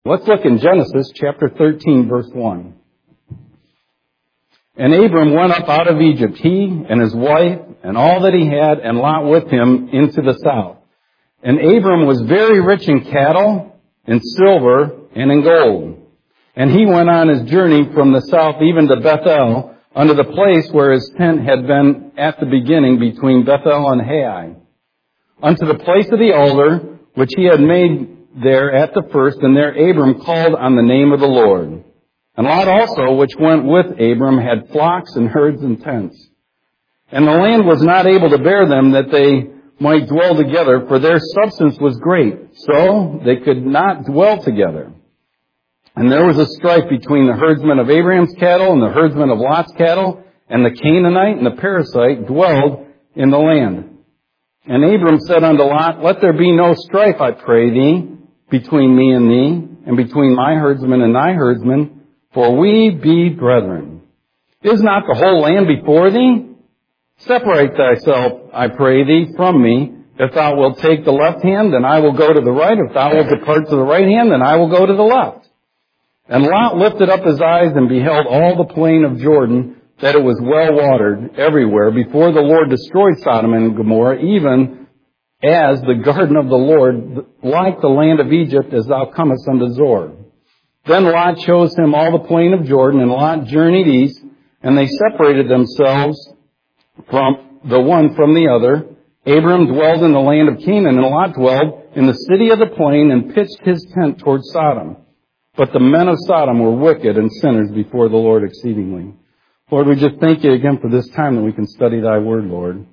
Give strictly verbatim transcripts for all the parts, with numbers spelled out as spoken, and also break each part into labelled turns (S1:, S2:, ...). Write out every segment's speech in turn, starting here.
S1: Let's look in Genesis chapter thirteen, verse one. And Abram went up out of Egypt, he and his wife and all that he had, and Lot with him into the south. And Abram was very rich in cattle, in silver, and in gold. And he went on his journey from the south even to Bethel, unto the place where his tent had been at the beginning between Bethel and Hai, unto the place of the altar, which he had made there at the first, and there Abram called on the name of the Lord. And Lot also, which went with Abram, had flocks and herds and tents. And the land was not able to bear them, that they might dwell together, for their substance was great, so they could not dwell together. And there was a strife between the herdsmen of Abraham's cattle and the herdsmen of Lot's cattle, and the Canaanite and the Perizzite dwelled in the land. And Abram said unto Lot, Let there be no strife, I pray thee, between me and thee, and between my herdsmen and thy herdsmen, for we be brethren. Is not the whole land before thee? Separate thyself, I pray thee, from me. If thou wilt take the left hand, then I will go to the right. If thou wilt depart to the right hand, then I will go to the left. And Lot lifted up his eyes and beheld all the plain of Jordan, that it was well watered everywhere, before the Lord destroyed Sodom and Gomorrah, even as the garden of the Lord, like the land of Egypt, as thou comest unto Zoar. Then Lot chose him all the plain of Jordan, and Lot journeyed east, and they separated themselves from the one from the other. Abram dwelled in the land of Canaan, and Lot dwelled in the city of the plain, and pitched his tent toward Sodom. But the men of Sodom were wicked and sinners before the Lord exceedingly. Lord, we just thank you again for this time that we can study thy word, Lord.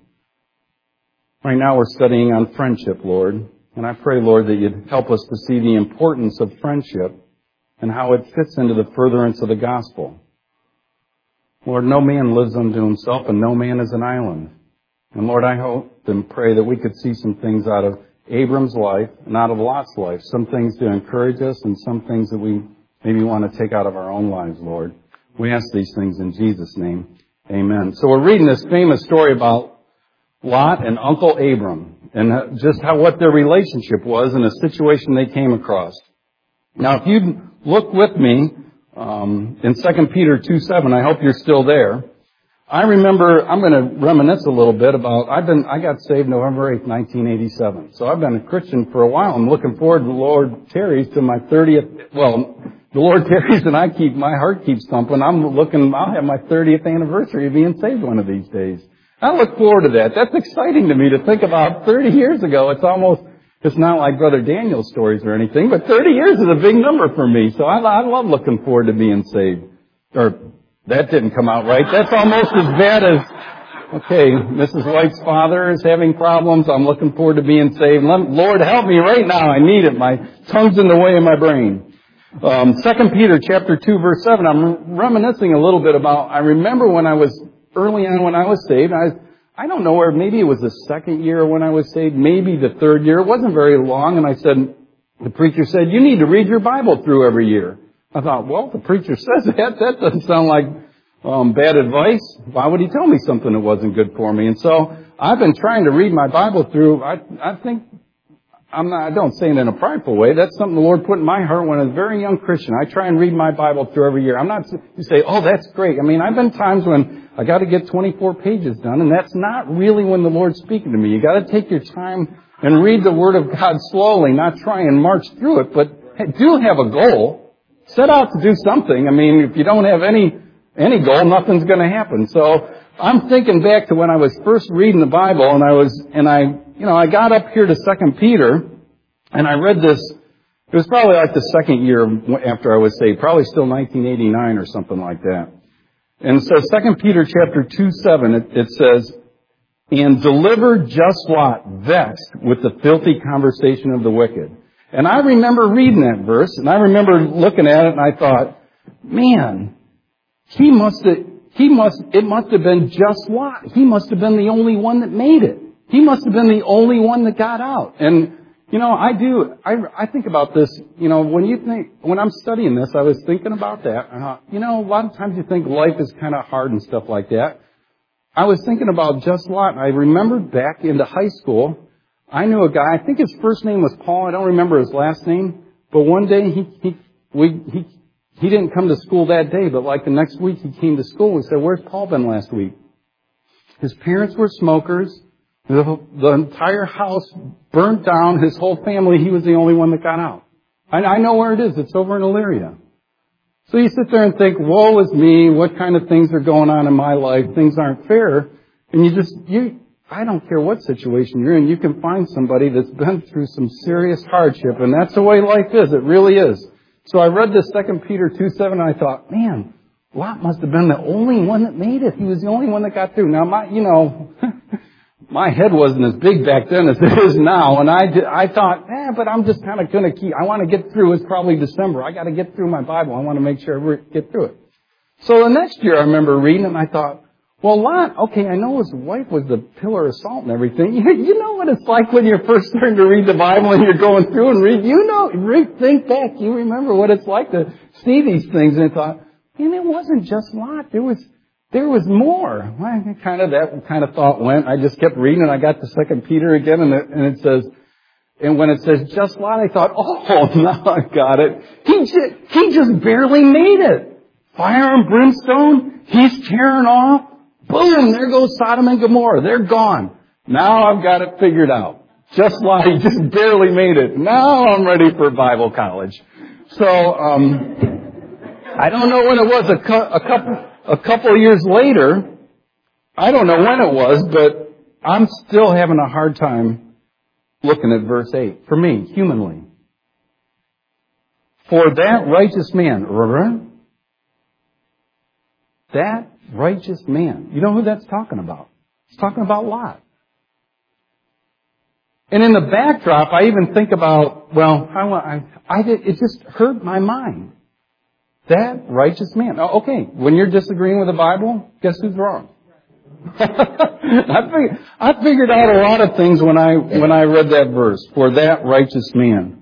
S1: Right now we're studying on friendship, Lord. And I pray, Lord, that you'd help us to see the importance of friendship and how it fits into the furtherance of the gospel. Lord, no man lives unto himself, and no man is an island. And Lord, I hope and pray that we could see some things out of Abram's life and out of Lot's life, some things to encourage us and some things that we maybe want to take out of our own lives, Lord. We ask these things in Jesus' name. Amen. So we're reading this famous story about Lot and Uncle Abram and just how what their relationship was and the situation they came across. Now, if you look with me um, in Second Peter two seven, I hope you're still there. I remember, I'm going to reminisce a little bit about, I've been, I got saved November eighth, nineteen eighty-seven. So I've been a Christian for a while. I'm looking forward to the Lord tarries to my thirtieth, well, the Lord tarries and I keep, my heart keeps thumping. I'm looking, I'll have my thirtieth anniversary of being saved one of these days. I look forward to that. That's exciting to me to think about thirty years ago. It's almost, it's not like Brother Daniel's stories or anything, but thirty years is a big number for me. So I, I love looking forward to being saved. Or, that didn't come out right. That's almost as bad as, okay, Missus White's father is having problems. I'm looking forward to being saved. Lord, help me right now. I need it. My tongue's in the way of my brain. Um, Second Peter chapter two, verse seven. I'm reminiscing a little bit about, I remember when I was, early on when I was saved, I was, I don't know where, maybe it was the second year when I was saved, maybe the third year. It wasn't very long. And I said, the preacher said, you need to read your Bible through every year. I thought, well, the preacher says that. That doesn't sound like um, bad advice. Why would he tell me something that wasn't good for me? And so I've been trying to read my Bible through. I, I think I'm not. I don't say it in a prideful way. That's something the Lord put in my heart when I was a very young Christian. I try and read my Bible through every year. I'm not. You say, oh, that's great. I mean, I've been times when I got to get twenty-four pages done, and that's not really when the Lord's speaking to me. You got to take your time and read the Word of God slowly, not try and march through it, but do have a goal. Set out to do something. I mean, if you don't have any any goal, nothing's going to happen. So I'm thinking back to when I was first reading the Bible, and I was, and I, you know, I got up here to Second Peter, and I read this. It was probably like the second year after I was saved, probably still nineteen eighty-nine or something like that. And so Second Peter chapter two seven, it, it says, "And delivered just Lot, vexed with the filthy conversation of the wicked." And I remember reading that verse, and I remember looking at it, and I thought, man, he must have, he must, it must have been just Lot. He must have been the only one that made it. He must have been the only one that got out. And, you know, I do, I, I think about this, you know, when you think, when I'm studying this, I was thinking about that. Uh, you know, a lot of times you think life is kind of hard and stuff like that. I was thinking about just Lot, and I remembered back into high school, I knew a guy, I think his first name was Paul, I don't remember his last name, But one day he, he, we, he, he didn't come to school that day, but like the next week he came to school. We said, where's Paul been last week? His parents were smokers. The, the entire house burnt down. His whole family, he was the only one that got out. I, I know where it is. It's over in Elyria. So you sit there and think, woe is me. What kind of things are going on in my life? Things aren't fair. And you just, you, I don't care what situation you're in. You can find somebody that's been through some serious hardship. And that's the way life is. It really is. So I read this Second Peter two seven and I thought, man, Lot must have been the only one that made it. He was the only one that got through. Now, my, you know, my head wasn't as big back then as it is now. And I, did, I thought, eh, but I'm just kind of going to keep, I want to get through. It's probably December. I got to get through my Bible. I want to make sure I get through it. So the next year I remember reading and I thought, well, Lot, okay, I know his wife was the pillar of salt and everything. You, you know what it's like when you're first starting to read the Bible and you're going through and read. You know, re- think back. You remember what it's like to see these things. And I thought, and it wasn't just Lot. There was, there was more. Well, kind of that kind of thought went. I just kept reading and I got to Second Peter again and it, and it says, and when it says just Lot, I thought, oh, now I got it. He just, he just barely made it. Fire and brimstone. He's tearing off. Boom, there goes Sodom and Gomorrah. They're gone. Now I've got it figured out. Just like he just barely made it. Now I'm ready for Bible college. So, um, I don't know when it was, a, cu- a couple, a couple of years later. I don't know when it was, but I'm still having a hard time looking at verse eight. For me, humanly. For that righteous man, remember? That righteous man. You know who that's talking about? It's talking about Lot. And in the backdrop, I even think about, well, I, I, I did, it just hurt my mind. That righteous man. Oh, okay, when you're disagreeing with the Bible, guess who's wrong? I, figured, I figured out a lot of things when I when I read that verse. For that righteous man.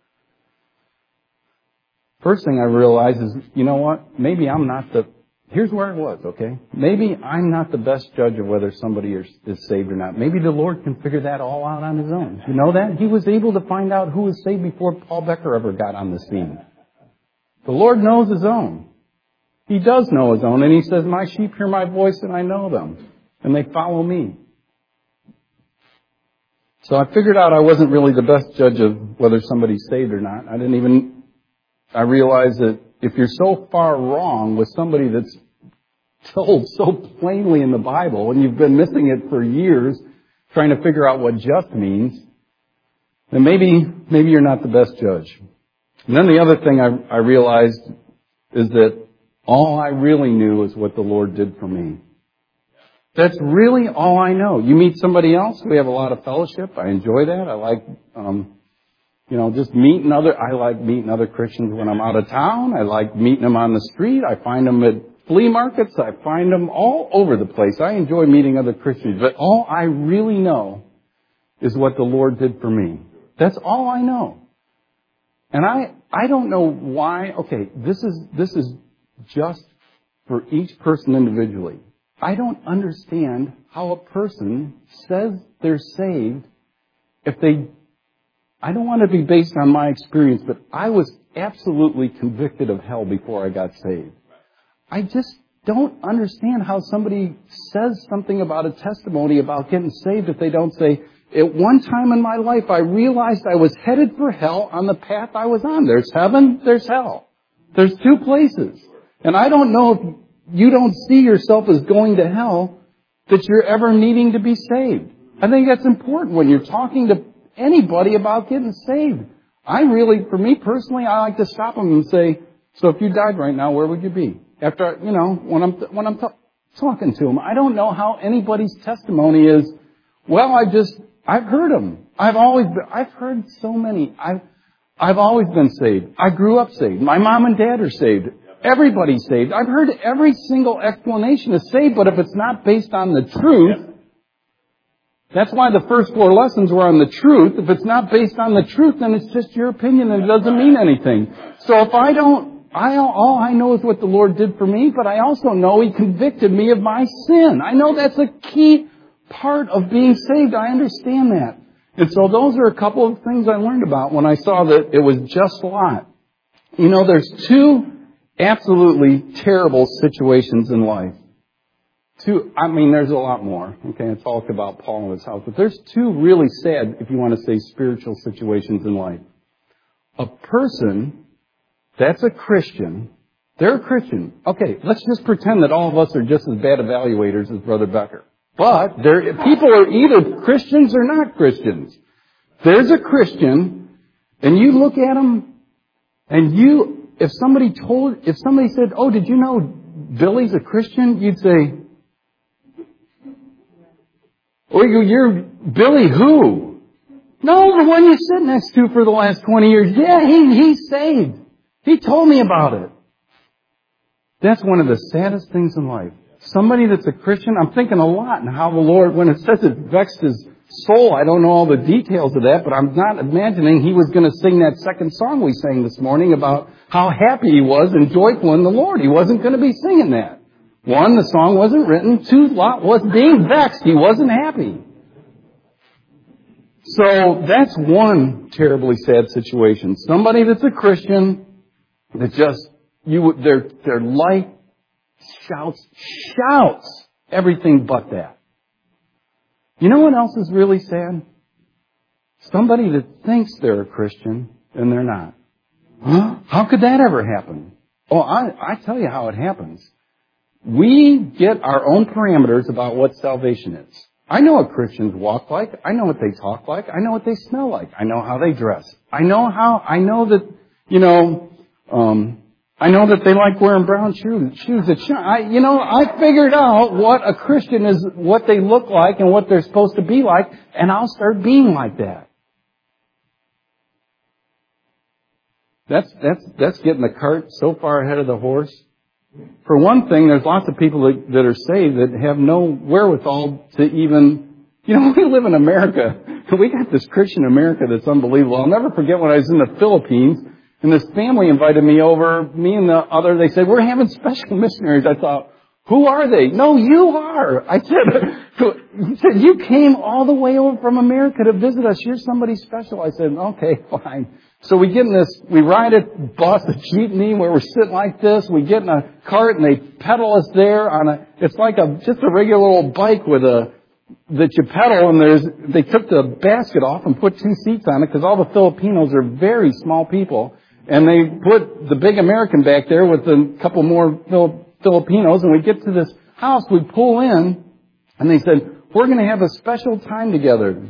S1: First thing I realized is, you know what? Maybe I'm not the... Here's where it was, okay? Maybe I'm not the best judge of whether somebody is, is saved or not. Maybe the Lord can figure that all out on His own. You know that? He was able to find out who was saved before Paul Becker ever got on the scene. The Lord knows His own. He does know His own, and He says, my sheep hear my voice and I know them, and they follow me. So I figured out I wasn't really the best judge of whether somebody's saved or not. I didn't even, I realized that if you're so far wrong with somebody that's told so plainly in the Bible and you've been missing it for years trying to figure out what just means, then maybe, maybe you're not the best judge. And then the other thing I, I realized is that all I really knew is what the Lord did for me. That's really all I know. You meet somebody else, we have a lot of fellowship. I enjoy that. I like, um, You know, just meeting other, I like meeting other Christians when I'm out of town. I like meeting them on the street. I find them at flea markets. I find them all over the place. I enjoy meeting other Christians. But all I really know is what the Lord did for me. That's all I know. And I, I don't know why, okay, this is, this is just for each person individually. I don't understand how a person says they're saved if they I don't want to be based on my experience, but I was absolutely convicted of hell before I got saved. I just don't understand how somebody says something about a testimony about getting saved if they don't say, at one time in my life I realized I was headed for hell on the path I was on. There's heaven, there's hell. There's two places. And I don't know if you don't see yourself as going to hell that you're ever needing to be saved. I think that's important when you're talking to anybody about getting saved. I really, for me personally, I like to stop them and say, so if you died right now, where would you be? After, you know, when I'm, when I'm t- talking to them, I don't know how anybody's testimony is, well, I just, I've heard them. I've always been, I've heard so many. I've, I've always been saved. I grew up saved. My mom and dad are saved. Everybody's saved. I've heard every single explanation is saved, but if it's not based on the truth, that's why the first four lessons were on the truth. If it's not based on the truth, then it's just your opinion and it doesn't mean anything. So if I don't, I, all I know is what the Lord did for me, but I also know He convicted me of my sin. I know that's a key part of being saved. I understand that. And so those are a couple of things I learned about when I saw that it was just Lot. You know, there's two absolutely terrible situations in life. Two, I mean, there's a lot more. Okay, I talked about Paul and his house, but there's two really sad, if you want to say, spiritual situations in life. A person that's a Christian, they're a Christian. Okay, let's just pretend that all of us are just as bad evaluators as Brother Becker. But there, people are either Christians or not Christians. There's a Christian, and you look at them, and you, if somebody told, if somebody said, "Oh, did you know Billy's a Christian?" You'd say, "Oh, you're Billy who?" "No, the one you sit next to for the last twenty years. Yeah, he he's saved. He told me about it." That's one of the saddest things in life. Somebody that's a Christian, I'm thinking a lot in how the Lord, when it says it vexed his soul, I don't know all the details of that, but I'm not imagining he was going to sing that second song we sang this morning about how happy he was and joyful in the Lord. He wasn't going to be singing that. One, the song wasn't written. Two, Lot was being vexed. He wasn't happy. So that's one terribly sad situation. Somebody that's a Christian that just, you, their, their life shouts, shouts everything but that. You know what else is really sad? Somebody that thinks they're a Christian and they're not. Huh? How could that ever happen? Oh, I, I tell you how it happens. We get our own parameters about what salvation is. I know what Christians walk like. I know what they talk like. I know what they smell like. I know how they dress. I know how, I know that, you know, um, I know that they like wearing brown shoes, shoes that shine. I, you know, I figured out what a Christian is, what they look like and what they're supposed to be like, and I'll start being like that. That's, that's, that's getting the cart so far ahead of the horse. For one thing, there's lots of people that, that are saved that have no wherewithal to even, you know, we live in America. We got this Christian America that's unbelievable. I'll never forget when I was in the Philippines, and this family invited me over, me and the other, they said, "We're having special missionaries." I thought, "Who are they?" "No, you are." I said, he said, "You came all the way over from America to visit us. You're somebody special." I said, "Okay, fine." So we get in this, we ride a bus, a jeepney, where we're sitting like this. We get in a cart and they pedal us there on a, it's like a, just a regular old bike with a, that you pedal, and there's, they took the basket off and put two seats on it because all the Filipinos are very small people. And they put the big American back there with a couple more Filipinos, and we get to this house, we pull in, and they said, "We're going to have a special time together."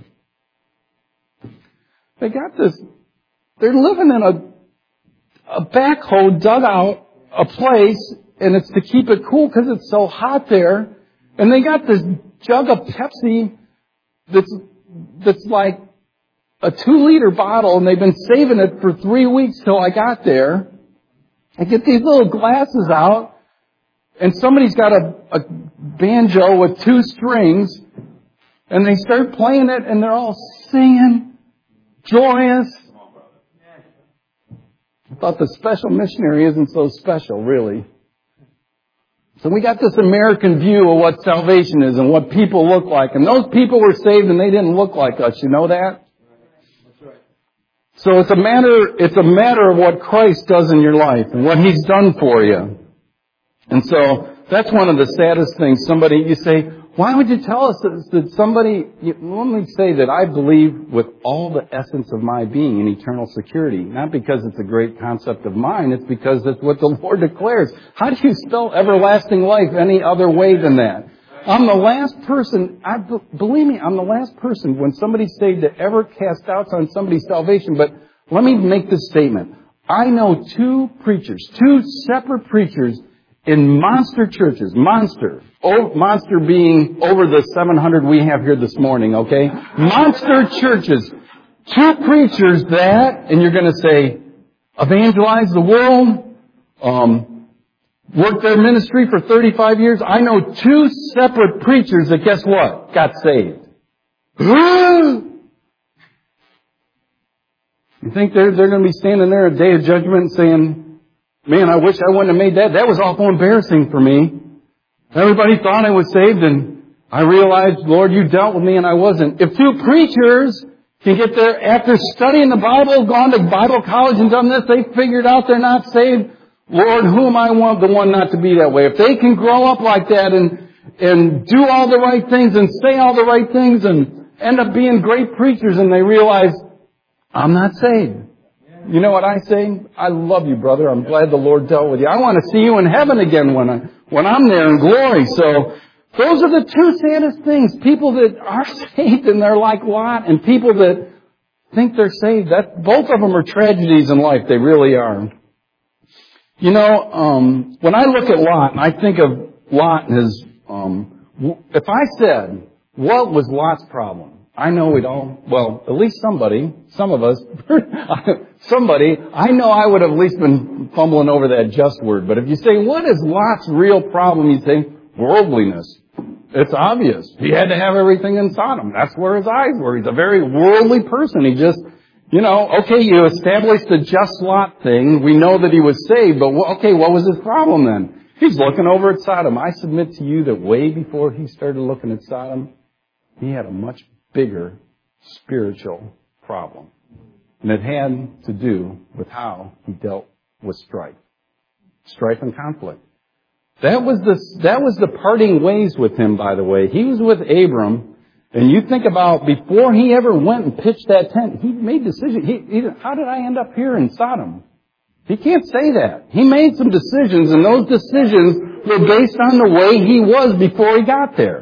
S1: They got this, they're living in a, a backhoe dugout, a place, and it's to keep it cool because it's so hot there. And they got this jug of Pepsi that's, that's like a two liter bottle, and they've been saving it for three weeks till I got there. I get these little glasses out, and somebody's got a, a banjo with two strings, and they start playing it, and they're all singing, joyous. I thought the special missionary isn't so special, really. So we got this American view of what salvation is and what people look like. And those people were saved and they didn't look like us. You know that? That's right. So it's a matter, it's a matter of what Christ does in your life and what He's done for you. And so that's one of the saddest things. Somebody, you say, "Why would you tell us that, that somebody," you, let me say that I believe with all the essence of my being in eternal security. Not because it's a great concept of mine, it's because it's what the Lord declares. How do you spell everlasting life any other way than that? I'm the last person, I, believe me, I'm the last person when somebody's saved to ever cast doubts on somebody's salvation. But let me make this statement. I know two preachers, two separate preachers in monster churches, monster, oh, monster being over the seven hundred we have here this morning, okay? Monster churches, two preachers that, and you're going to say, evangelize the world, um, worked their ministry for thirty-five years. I know two separate preachers that, guess what, got saved. You think they're, they're going to be standing there at Day of Judgment saying, "Man, I wish I wouldn't have made that. That was awful embarrassing for me. Everybody thought I was saved, and I realized, Lord, you dealt with me and I wasn't." If two preachers can get there after studying the Bible, gone to Bible college and done this, they figured out they're not saved. Lord, who am I want the one not to be that way? If they can grow up like that and, and do all the right things and say all the right things and end up being great preachers and they realize, I'm not saved. You know what I say? I love you, brother. I'm glad the Lord dealt with you. I want to see you in heaven again when, I, when I'm there in glory. So those are the two saddest things. People that are saved and they're like Lot, and people that think they're saved. That both of them are tragedies in life. They really are. You know, um, when I look at Lot, and I think of Lot and his, um, if I said, what was Lot's problem? I know we'd all, well, at least somebody, some of us, somebody, I know I would have at least been fumbling over that just word. But if you say, what is Lot's real problem? You say, worldliness. It's obvious. He had to have everything in Sodom. That's where his eyes were. He's a very worldly person. He just, you know, okay, you established the just Lot thing. We know that he was saved, but okay, what was his problem then? He's looking over at Sodom. I submit to you that way before he started looking at Sodom, he had a much bigger spiritual problem. And it had to do with how he dealt with strife. Strife and conflict. That was the, that was the parting ways with him, by the way. He was with Abram, and you think about before he ever went and pitched that tent, he made decisions. He, he, how did I end up here in Sodom? He can't say that. He made some decisions, and those decisions were based on the way he was before he got there.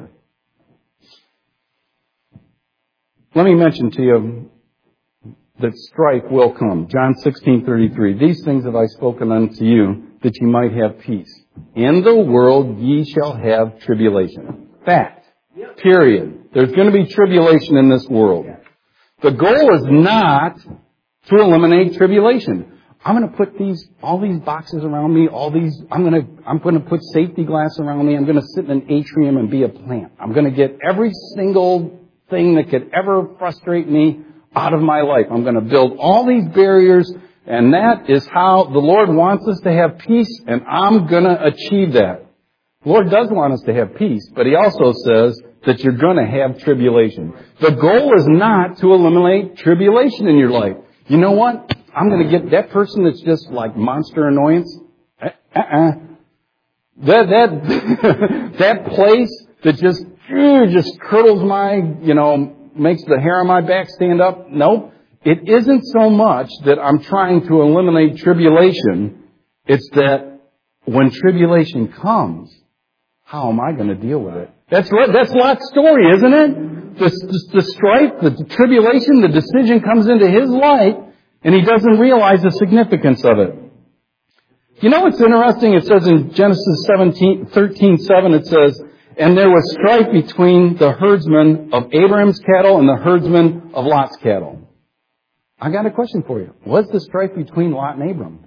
S1: Let me mention to you that strife will come. John sixteen thirty-three. These things have I spoken unto you, that ye might have peace. In the world ye shall have tribulation. Fact. Period. There's going to be tribulation in this world. The goal is not to eliminate tribulation. I'm going to put these, all these boxes around me, all these, I'm going to, I'm going to put safety glass around me. I'm going to sit in an atrium and be a plant. I'm going to get every single thing that could ever frustrate me out of my life. I'm going to build all these barriers, and that is how the Lord wants us to have peace, and I'm going to achieve that. The Lord does want us to have peace, but He also says that you're going to have tribulation. The goal is not to eliminate tribulation in your life. You know what? I'm going to get that person that's just like monster annoyance. Uh-uh. That, that, that place that just, just curdles my, you know, makes the hair on my back stand up. Nope. It isn't so much that I'm trying to eliminate tribulation. It's that when tribulation comes, how am I going to deal with it? That's that's Lot's story, isn't it? The, the, the strife, the tribulation, the decision comes into his life, and he doesn't realize the significance of it. You know what's interesting? It says in Genesis seventeen, thirteen seven, it says, and there was strife between the herdsmen of Abraham's cattle and the herdsmen of Lot's cattle. I got a question for you. What's the strife between Lot and Abram?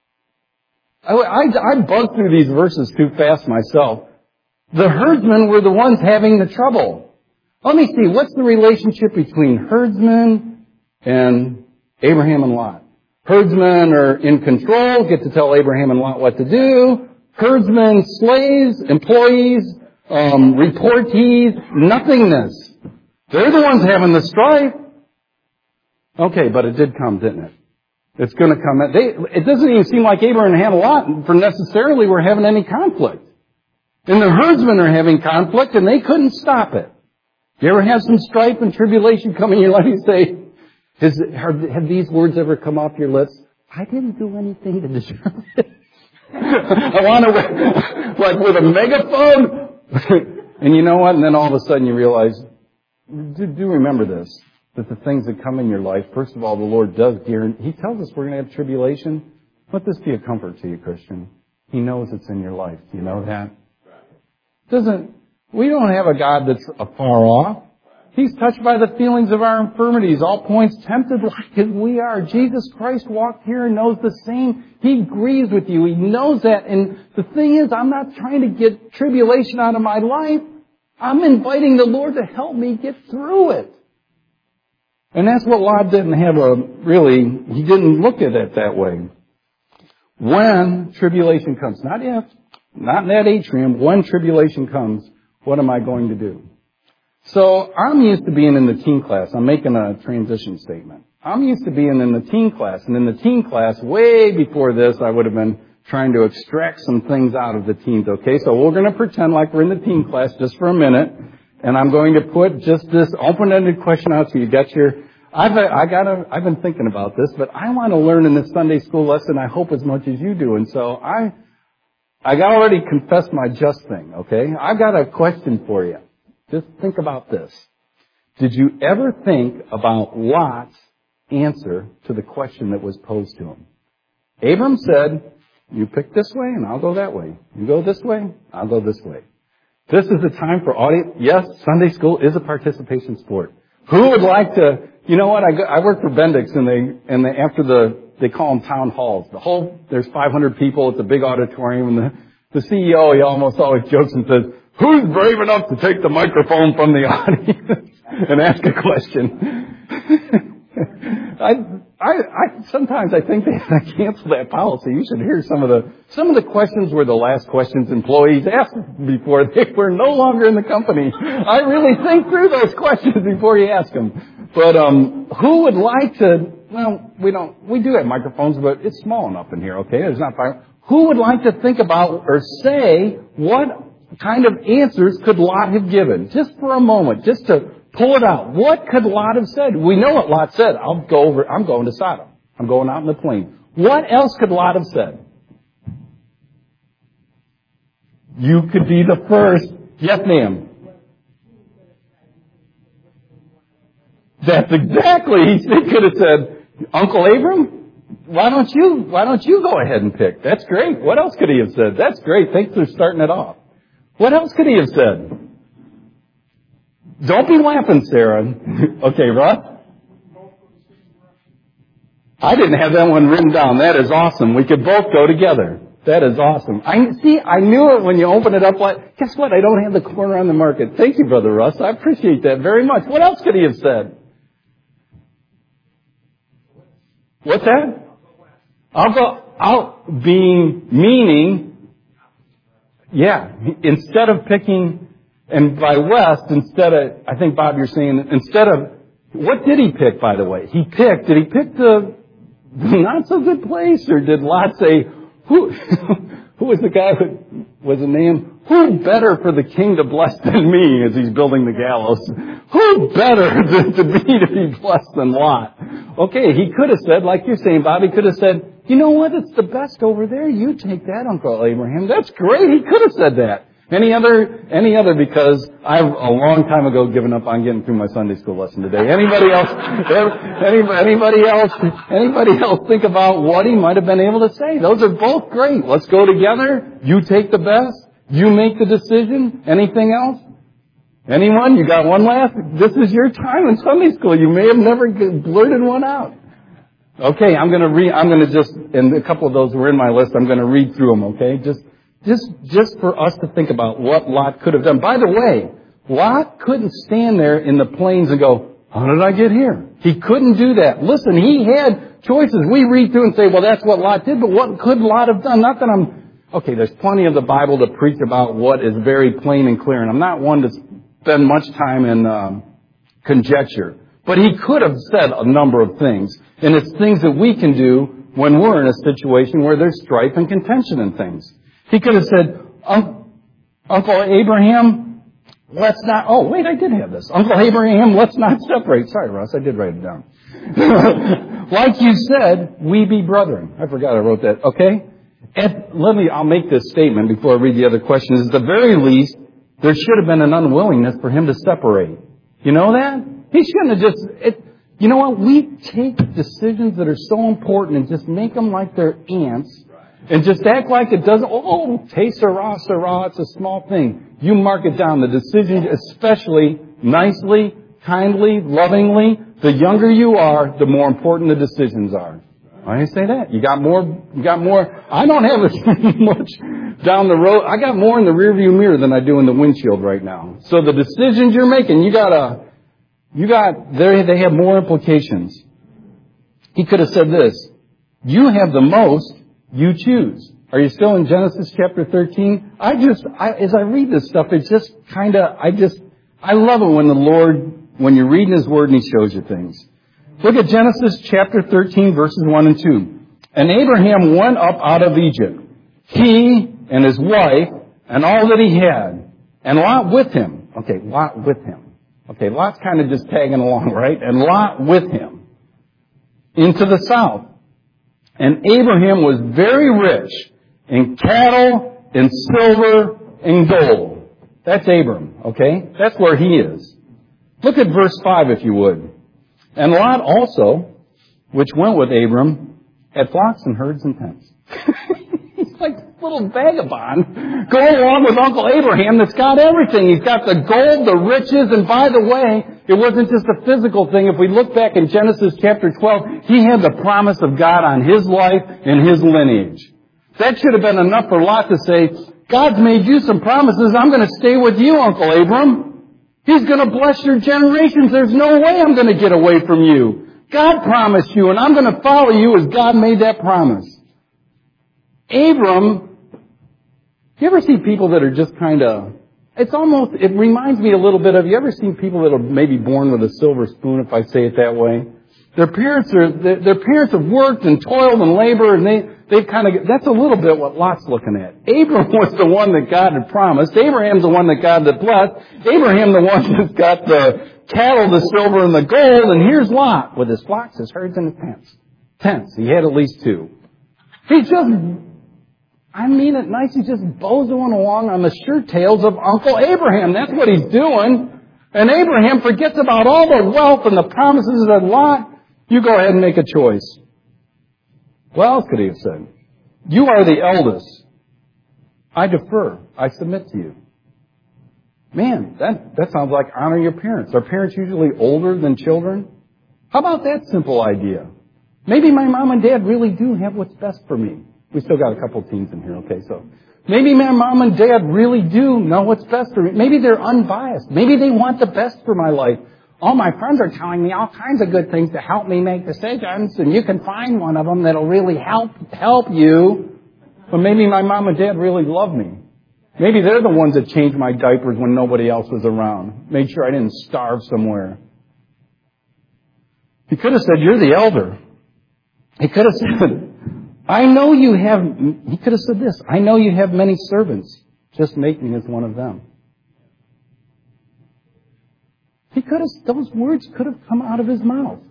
S1: I, I, I buzzed through these verses too fast myself. The herdsmen were the ones having the trouble. Let me see. What's the relationship between herdsmen and Abraham and Lot? Herdsmen are in control, get to tell Abraham and Lot what to do. Herdsmen, slaves, employees, um, reportees, nothingness. They're the ones having the strife. Okay, but it did come, didn't it? It's going to come. They, it doesn't even seem like Abraham and Lot for necessarily were having any conflict. And the herdsmen are having conflict, and they couldn't stop it. You ever have some strife and tribulation come in your life? You say, has, have these words ever come off your lips? I didn't do anything to deserve it. I want to, like with a megaphone. And you know what? And then all of a sudden you realize, do, do remember this, that the things that come in your life, first of all, the Lord does guarantee. He tells us we're going to have tribulation. Let this be a comfort to you, Christian. He knows it's in your life. Do you know that? Doesn't, we don't have a God that's afar off. He's touched by the feelings of our infirmities, all points tempted like as we are. Jesus Christ walked here and knows the same. He grieves with you. He knows that. And the thing is, I'm not trying to get tribulation out of my life. I'm inviting the Lord to help me get through it. And that's what Lot didn't have a, really, he didn't look at it that way. When tribulation comes, not if, not in that atrium, when tribulation comes, what am I going to do? So I'm used to being in the teen class. I'm making a transition statement. I'm used to being in the teen class. And in the teen class, way before this, I would have been trying to extract some things out of the teens, okay? So we're going to pretend like we're in the teen class just for a minute. And I'm going to put just this open-ended question out to you. You got your, I've, I gotta, I've been thinking about this, but I want to learn in this Sunday school lesson, I hope as much as you do. And so I, I got already confessed my just thing, okay? I've got a question for you. Just think about this. Did you ever think about Lot's answer to the question that was posed to him? Abram said, you pick this way and I'll go that way. You go this way, I'll go this way. This is the time for audience. Yes, Sunday school is a participation sport. Who would like to, you know what, I, go, I work for Bendix and they, and they, after the, they call them town halls. The whole, there's five hundred people, it's a big auditorium, and the, the C E O, he almost always jokes and says, who's brave enough to take the microphone from the audience and ask a question? I, I, I, sometimes I think they cancel that policy. You should hear some of the, some of the questions were the last questions employees asked before they were no longer in the company. I really think through those questions before you ask them. But, um, who would like to, well, we don't, we do have microphones, but it's small enough in here, okay? There's not five. Who would like to think about or say what kind of answers could Lot have given? Just for a moment, just to pull it out. What could Lot have said? We know what Lot said. I'll go over, I'm going to Sodom. I'm going out in the plain. What else could Lot have said? You could be the first. Yes, ma'am. That's exactly. He could have said, Uncle Abram, why don't you, why don't you go ahead and pick? That's great. What else could he have said? That's great. Thanks for starting it off. What else could he have said? Don't be laughing, Sarah. Okay, Russ? I didn't have that one written down. That is awesome. We could both go together. That is awesome. I see, I knew it when you opened it up. Like, guess what? I don't have the corner on the market. Thank you, Brother Russ. I appreciate that very much. What else could he have said? What's that? I'll go out being meaning, yeah, instead of picking, and by west, instead of, I think, Bob, you're saying, instead of, what did he pick, by the way? He picked, did he pick the not so good place, or did Lot say, who, who was the guy that was a name? Who better for the king to bless than me as he's building the gallows? Who better to, to be to be blessed than Lot? Okay, he could have said, like you're saying, Bob, he could have said, you know what, it's the best over there. You take that, Uncle Abraham. That's great. He could have said that. Any other, any other, because I've a long time ago given up on getting through my Sunday school lesson today. Anybody else, anybody, anybody else, anybody else think about what he might have been able to say? Those are both great. Let's go together. You take the best. You make the decision. Anything else? Anyone? You got one last? This is your time in Sunday school. You may have never blurted one out. Okay, I'm gonna read, I'm gonna just, and a couple of those were in my list, I'm gonna read through them, okay? Just, Just, just for us to think about what Lot could have done. By the way, Lot couldn't stand there in the plains and go, how did I get here? He couldn't do that. Listen, he had choices. We read through and say, well, that's what Lot did, but what could Lot have done? Not that I'm, okay, there's plenty of the Bible to preach about what is very plain and clear, and I'm not one to spend much time in um, conjecture. But he could have said a number of things, and it's things that we can do when we're in a situation where there's strife and contention and things. He could have said, Uncle Abraham, let's not, oh, wait, I did have this. Uncle Abraham, let's not separate. Sorry, Russ, I did write it down. Like you said, we be brethren. I forgot I wrote that, okay? At, let me, I'll make this statement before I read the other questions. At the very least, there should have been an unwillingness for him to separate. You know that? He shouldn't have just, it, you know what? We take decisions that are so important and just make them like they're ants. And just act like it doesn't, oh, taste Sarah, Sarah, it's a small thing. You mark it down. The decision, especially nicely, kindly, lovingly, the younger you are, the more important the decisions are. Why do you say that? You got more, you got more, I don't have as much down the road. I got more in the rearview mirror than I do in the windshield right now. So the decisions you're making, you gotta, you got, they, they have more implications. He could have said this, you have the most, you choose. Are you still in Genesis chapter thirteen? I just, I, as I read this stuff, it's just kind of, I just, I love it when the Lord, when you're reading His Word and He shows you things. Look at Genesis chapter thirteen, verses one and two. And Abraham went up out of Egypt, he and his wife, and all that he had, and Lot with him. Okay, Lot with him. Okay, Lot's kind of just tagging along, right? And Lot with him into the south. And Abraham was very rich in cattle, in silver, and gold. That's Abram, okay? That's where he is. Look at verse five, if you would. And Lot also, which went with Abram, had flocks and herds and tents. He's like a little vagabond going along with Uncle Abraham that's got everything. He's got the gold, the riches, and by the way, it wasn't just a physical thing. If we look back in Genesis chapter twelve, he had the promise of God on his life and his lineage. That should have been enough for Lot to say, God's made you some promises. I'm going to stay with you, Uncle Abram. He's going to bless your generations. There's no way I'm going to get away from you. God promised you, and I'm going to follow you as God made that promise. Abram, you ever see people that are just kind of, it's almost, it reminds me a little bit of, you ever seen people that are maybe born with a silver spoon, if I say it that way? Their parents are, their, their parents have worked and toiled and labored, and they, they've kind of, that's a little bit what Lot's looking at. Abram was the one that God had promised. Abraham's the one that God had blessed. Abraham the one that's got the cattle, the silver, and the gold, and here's Lot with his flocks, his herds, and his tents. Tents. He had at least two. He just, I mean it nice, he's just bozoing along on the shirt tails of Uncle Abraham. That's what he's doing. And Abraham forgets about all the wealth and the promises of Lot. You go ahead and make a choice. What else could he have said? You are the eldest. I defer. I submit to you. Man, that, that sounds like honor your parents. Are parents usually older than children? How about that simple idea? Maybe my mom and dad really do have what's best for me. We still got a couple teens in here, okay? So maybe my mom and dad really do know what's best for me. Maybe they're unbiased. Maybe they want the best for my life. All my friends are telling me all kinds of good things to help me make decisions, and you can find one of them that'll really help help you. But maybe my mom and dad really love me. Maybe they're the ones that changed my diapers when nobody else was around. Made sure I didn't starve somewhere. He could have said, you're the elder. He could have said, I know you have, he could have said this, I know you have many servants. Just make me as one of them. He could have, those words could have come out of his mouth.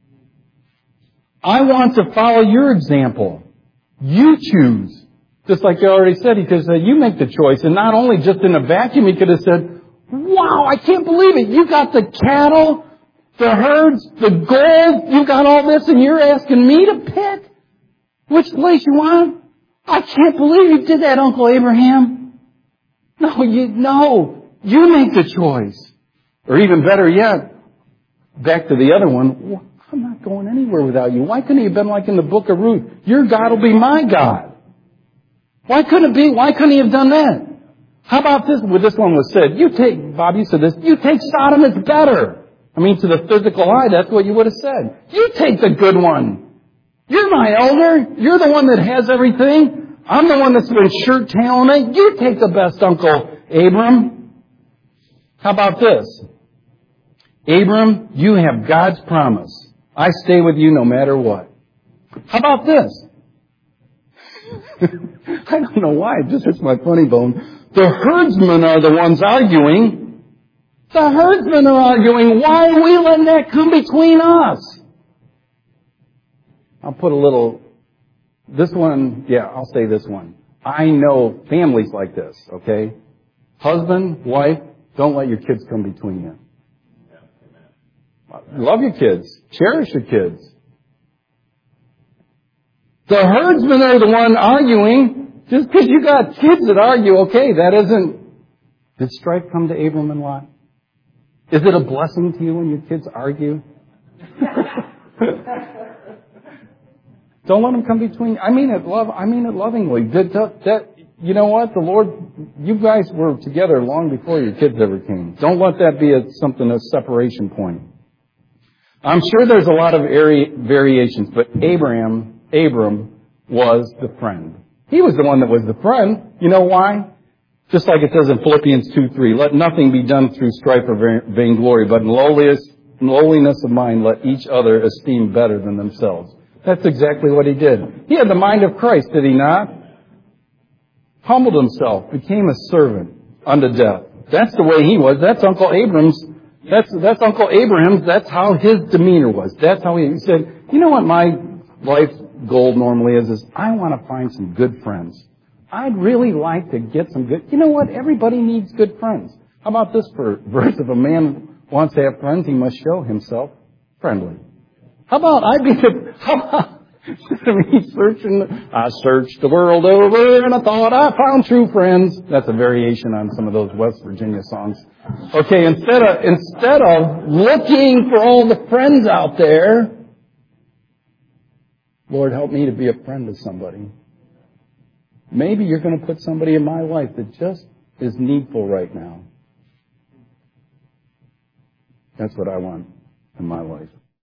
S1: I want to follow your example. You choose. Just like I already said, he could have said, you make the choice. And not only just in a vacuum, he could have said, wow, I can't believe it. You got the cattle, the herds, the gold. You got all this and you're asking me to pick which place you want? I can't believe you did that, Uncle Abraham. No, you, no, you make the choice. Or even better yet, back to the other one, I'm not going anywhere without you. Why couldn't he have been like in the book of Ruth? Your God will be my God. Why couldn't it be? Why couldn't he have done that? How about this? Well, this one was said, you take, Bob, you said this, you take Sodom, it's better. I mean, to the physical eye, that's what you would have said. You take the good one. You're my elder. You're the one that has everything. I'm the one that's been shirt tailing it. You take the best, Uncle Abram. How about this? Abram, you have God's promise. I stay with you no matter what. How about this? I don't know why. It just hurts my funny bone. The herdsmen are the ones arguing. The herdsmen are arguing. Why are we letting that come between us? I'll put a little, this one, yeah, I'll say this one. I know families like this, okay? Husband, wife, don't let your kids come between you. Love your kids. Cherish your kids. The herdsmen are the one arguing. Just because you got kids that argue, okay, that isn't... Did strife come to Abram and Lot? Is it a blessing to you when your kids argue? Don't let them come between. I mean it love. I mean it lovingly. That, that, that, you know what? The Lord, you guys were together long before your kids ever came. Don't let that be a, something, a separation point. I'm sure there's a lot of vari- variations, but Abraham, Abram was the friend. He was the one that was the friend. You know why? Just like it says in Philippians two three, let nothing be done through strife or vainglory, but in lowliness, lowliness of mind let each other esteem better than themselves. That's exactly what he did. He had the mind of Christ, did he not? Humbled himself, became a servant unto death. That's the way he was. That's Uncle Abraham's. That's, that's Uncle Abraham's. That's how his demeanor was. That's how he, he said, you know what my life goal normally is, is I want to find some good friends. I'd really like to get some good, you know what? Everybody needs good friends. How about this verse? If a man wants to have friends, he must show himself friendly. How about I be the, how about, me searching, I searched the world over and I thought I found true friends. That's a variation on some of those West Virginia songs. Okay, instead of, instead of looking for all the friends out there, Lord, help me to be a friend to somebody. Maybe you're going to put somebody in my life that just is needful right now. That's what I want in my life.